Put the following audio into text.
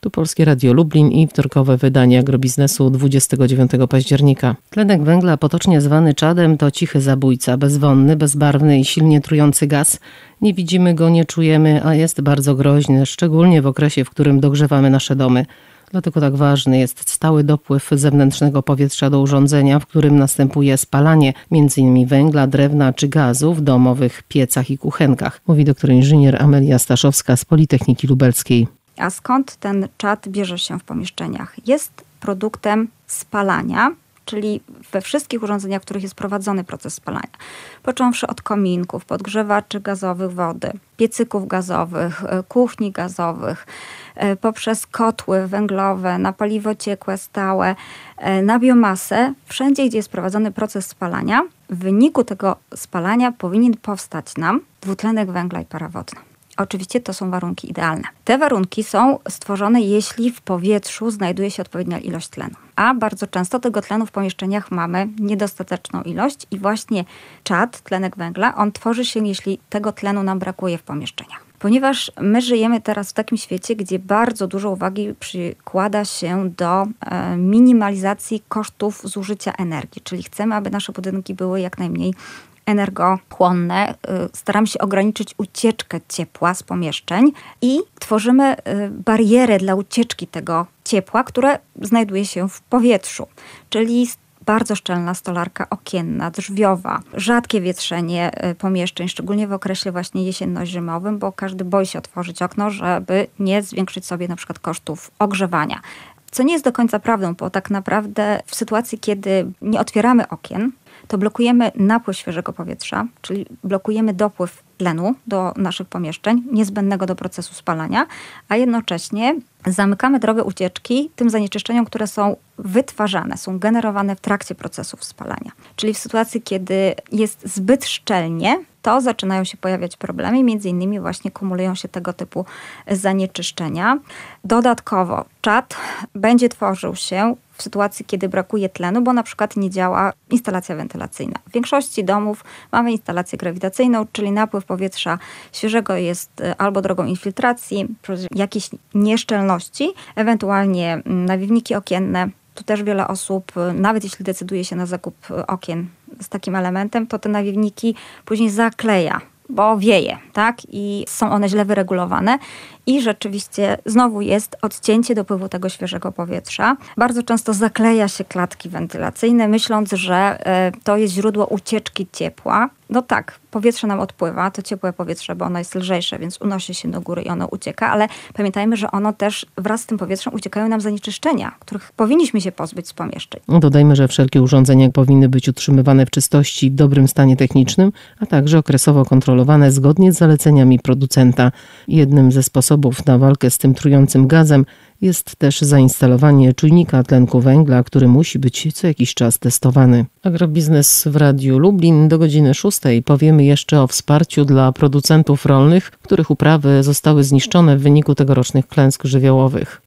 Tu Polskie Radio Lublin i wtorkowe wydanie Agrobiznesu 29 października. Tlenek węgla, potocznie zwany czadem, to cichy zabójca, bezwonny, bezbarwny i silnie trujący gaz. Nie widzimy go, nie czujemy, a jest bardzo groźny, szczególnie w okresie, w którym dogrzewamy nasze domy. Dlatego tak ważny jest stały dopływ zewnętrznego powietrza do urządzenia, w którym następuje spalanie m.in. węgla, drewna czy gazu w domowych piecach i kuchenkach, mówi doktor inżynier Amelia Staszowska z Politechniki Lubelskiej. A skąd ten czad bierze się w pomieszczeniach? Jest produktem spalania, czyli we wszystkich urządzeniach, w których jest prowadzony proces spalania. Począwszy od kominków, podgrzewaczy gazowych wody, piecyków gazowych, kuchni gazowych, poprzez kotły węglowe, na paliwo ciekłe, stałe, na biomasę. Wszędzie, gdzie jest prowadzony proces spalania, w wyniku tego spalania powinien powstać nam dwutlenek węgla i para wodna. Oczywiście to są warunki idealne. Te warunki są stworzone, jeśli w powietrzu znajduje się odpowiednia ilość tlenu. A bardzo często tego tlenu w pomieszczeniach mamy niedostateczną ilość i właśnie czad, tlenek węgla, on tworzy się, jeśli tego tlenu nam brakuje w pomieszczeniach. Ponieważ my żyjemy teraz w takim świecie, gdzie bardzo dużo uwagi przykłada się do minimalizacji kosztów zużycia energii, czyli chcemy, aby nasze budynki były jak najmniej energochłonne. Staramy się ograniczyć ucieczkę ciepła z pomieszczeń i tworzymy barierę dla ucieczki tego ciepła, które znajduje się w powietrzu, czyli bardzo szczelna stolarka okienna, drzwiowa, rzadkie wietrzenie pomieszczeń, szczególnie w okresie właśnie jesienno-zimowym, bo każdy boi się otworzyć okno, żeby nie zwiększyć sobie na przykład kosztów ogrzewania. Co nie jest do końca prawdą, bo tak naprawdę w sytuacji, kiedy nie otwieramy okien, to blokujemy napływ świeżego powietrza, czyli blokujemy dopływ tlenu do naszych pomieszczeń, niezbędnego do procesu spalania, a jednocześnie zamykamy drogę ucieczki tym zanieczyszczeniom, które są wytwarzane, są generowane w trakcie procesów spalania. Czyli w sytuacji, kiedy jest zbyt szczelnie, to zaczynają się pojawiać problemy i między innymi właśnie kumulują się tego typu zanieczyszczenia. Dodatkowo czad będzie tworzył się w sytuacji, kiedy brakuje tlenu, bo na przykład nie działa instalacja wentylacyjna. W większości domów mamy instalację grawitacyjną, czyli napływ powietrza świeżego jest albo drogą infiltracji, przez jakieś nieszczelności, ewentualnie nawiewniki okienne. Tu też wiele osób, nawet jeśli decyduje się na zakup okien z takim elementem, to te nawiewniki później zakleja, bo wieje, tak? I są one źle wyregulowane i rzeczywiście znowu jest odcięcie dopływu tego świeżego powietrza. Bardzo często zakleja się klatki wentylacyjne, myśląc, że to jest źródło ucieczki ciepła. No tak, powietrze nam odpływa, to ciepłe powietrze, bo ono jest lżejsze, więc unosi się do góry i ono ucieka, ale pamiętajmy, że ono też wraz z tym powietrzem uciekają nam zanieczyszczenia, których powinniśmy się pozbyć z pomieszczeń. Dodajmy, że wszelkie urządzenia powinny być utrzymywane w czystości i w dobrym stanie technicznym, a także okresowo kontrolowane zgodnie z zaleceniami producenta. Jednym ze sposobów na walkę z tym trującym gazem jest też zainstalowanie czujnika tlenku węgla, który musi być co jakiś czas testowany. Agrobiznes w Radiu Lublin do godziny 6 powiemy jeszcze o wsparciu dla producentów rolnych, których uprawy zostały zniszczone w wyniku tegorocznych klęsk żywiołowych.